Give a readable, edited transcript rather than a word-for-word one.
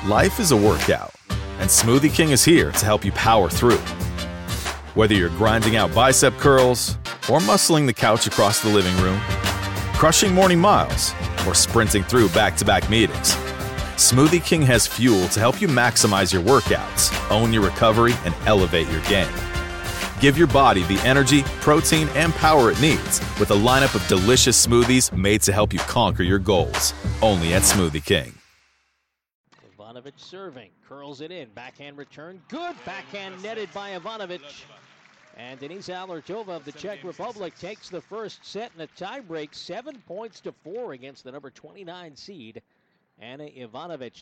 Life is a workout, and Smoothie King is here to help you power through. Whether you're grinding out bicep curls or muscling the couch across the living room, crushing morning miles, or sprinting through back-to-back meetings, Smoothie King has fuel to help you maximize your workouts, own your recovery, and elevate your game. Give your body the energy, protein, and power it needs with a lineup of delicious smoothies made to help you conquer your goals. Only at Smoothie King. Ivanovic serving, curls it in, backhand return, good backhand netted by Ivanovic. And Denise Alertova of the Czech Republic takes the first set in a tiebreak, 7-4 against the number 29 seed, Ana Ivanovic.